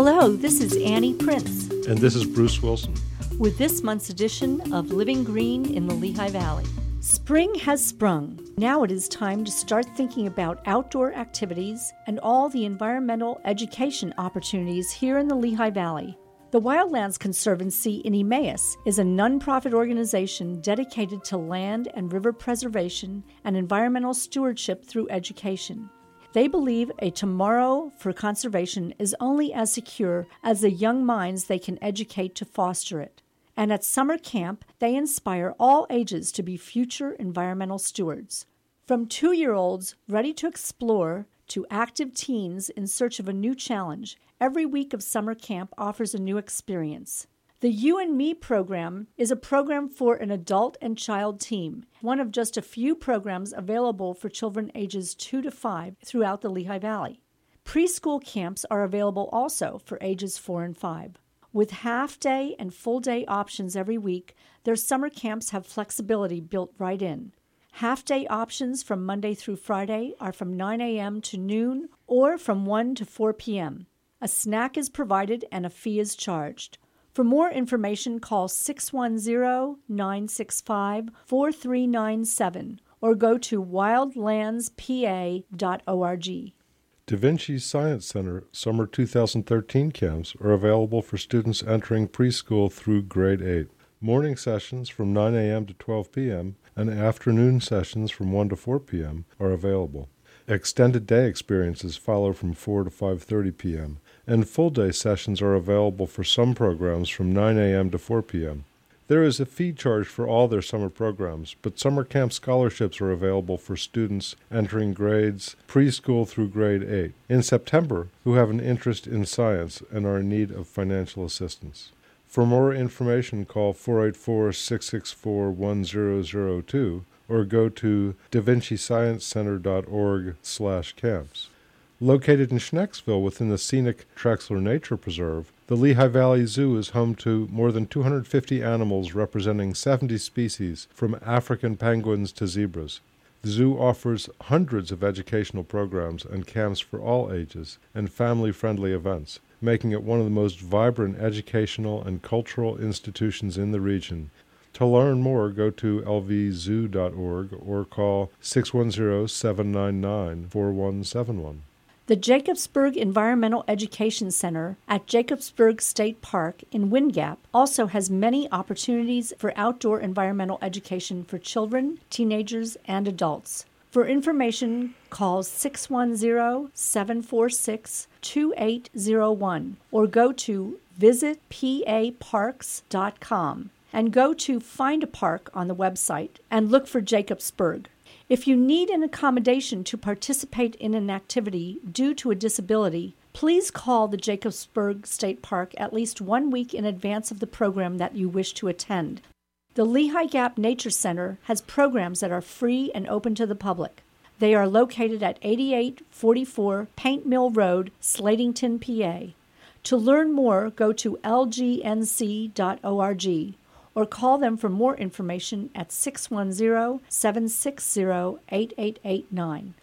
Hello, this is Annie Prince. And this is Bruce Wilson. With this month's edition of Living Green in the Lehigh Valley. Spring has sprung. Now it is time to start thinking about outdoor activities and all the environmental education opportunities here in the Lehigh Valley. The Wildlands Conservancy in Emmaus is a nonprofit organization dedicated to land and river preservation and environmental stewardship through education. They believe a tomorrow for conservation is only as secure as the young minds they can educate to foster it. And at summer camp, they inspire all ages to be future environmental stewards. From 2-year-olds ready to explore to active teens in search of a new challenge, every week of summer camp offers a new experience. The You and Me program is a program for an adult and child team, one of just a few programs available for children ages 2 to 5 throughout the Lehigh Valley. Preschool camps are available also for ages 4 and 5. With half-day and full-day options every week, their summer camps have flexibility built right in. Half-day options from Monday through Friday are from 9 a.m. to noon or from 1 to 4 p.m. A snack is provided and a fee is charged. For more information, call 610-965-4397 or go to wildlandspa.org. Da Vinci Science Center Summer 2013 camps are available for students entering preschool through grade 8. Morning sessions from 9 a.m. to 12 p.m. and afternoon sessions from 1 to 4 p.m. are available. Extended day experiences follow from 4 to 5:30 p.m., and full-day sessions are available for some programs from 9 a.m. to 4 p.m. There is a fee charge for all their summer programs, but summer camp scholarships are available for students entering grades preschool through grade 8 in September who have an interest in science and are in need of financial assistance. For more information, call 484-664-1002 or go to davincisciencecenter.org/camps. Located in Schnecksville within the scenic Trexler Nature Preserve, the Lehigh Valley Zoo is home to more than 250 animals representing 70 species, from African penguins to zebras. The zoo offers hundreds of educational programs and camps for all ages and family-friendly events, making it one of the most vibrant educational and cultural institutions in the region. To learn more, go to lvzoo.org or call 610-799-4171. The Jacobsburg Environmental Education Center at Jacobsburg State Park in Wind Gap also has many opportunities for outdoor environmental education for children, teenagers, and adults. For information, call 610-746-2801 or go to visitpaparks.com and go to Find a Park on the website and look for Jacobsburg. If you need an accommodation to participate in an activity due to a disability, please call the Jacobsburg State Park at least 1 week in advance of the program that you wish to attend. The Lehigh Gap Nature Center has programs that are free and open to the public. They are located at 8844 Paint Mill Road, Slatington, PA. To learn more, go to lgnc.org. or call them for more information at 610-760-8889.